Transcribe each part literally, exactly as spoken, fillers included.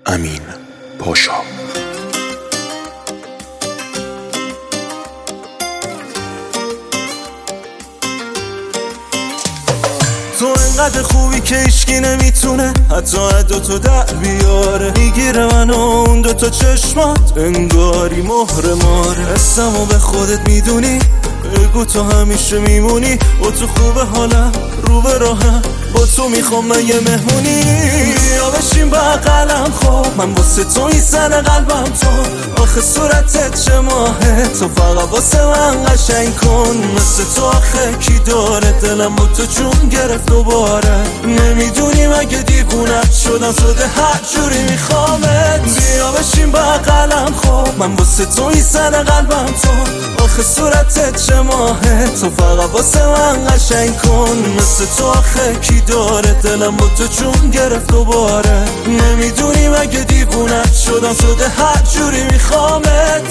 امین پاشا. تو انقدر خوبی که هیچکی نمیتونه حتی عدو تو در بیاره. میگیره منو اون دوتا چشمات انگاری مهر ماره. حسمو به خودت میدونی، بگو تو همیشه میمونی. با تو خوبه حالم رو به راهم، با تو میخوام من یه مهمونی. بیا بشین بغلم خب، من واسه تو این زن قلبم تو. آخه صورتت چه ماهه، تو فقط واسه من قشنگ کن. مثل تو آخه کی داره، دلم با تو جون گرفت دوباره. نمیدونی مگه دیوونت شدم، شده هر جوری میخوامت. بیا بشین بغلم خب، من واسه تو این زن قلبم تو. آخه صورتت چه ماهه، تو فقط واسه من قشنگ کن. مثل تو آخه کی داره، دلم با تو جون گرفت دوباره. نمیدونی مگه دیوونت شدم، شده هر جوری میخوامت.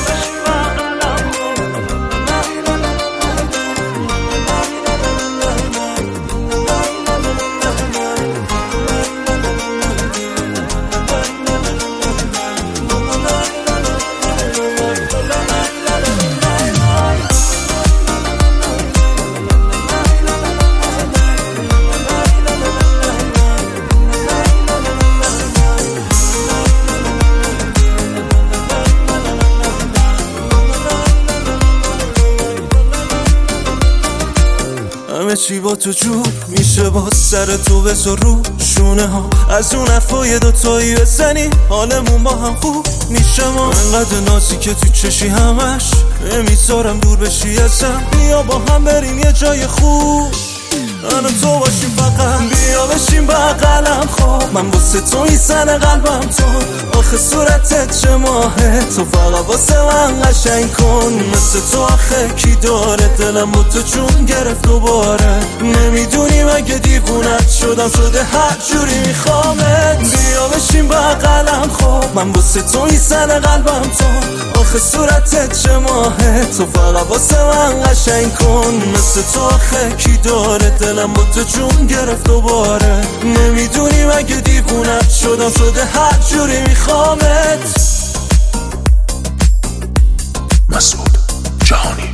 همه چی با تو جور میشه، با سر تو بذار رو شونه ها. از اون افای دوتایی بزنی حالمون با هم خوب میشه. ما انقدر نازی که تو چشی همش نمیذارم دور بشی ازم. بیا با هم بریم یه جای خوب، من و تو باشیم فقط. بیا بشین بغلم خب، من واسه تو این زن قلبم تو. آخه صورتت چه ماهه، تو فقط واسه من قشنگ کن. مثل تو آخه کی داره، دلم با تو جون گرفت دوباره. نمیدونی مگه دیوونت شدم، شده هر جوری میخوامت. بیا بشین بغلم خب، من واسه تو این زن قلبم تو. آخه صورتت چه ماهه، تو فقط واسه من قشنگ کن. مثل تو آخه کی داره، دلم با تو جون گرفت دوباره. نمیدونی مگه دیوونت شدم، شده هر جوری میخوامت. مسعود جهانی.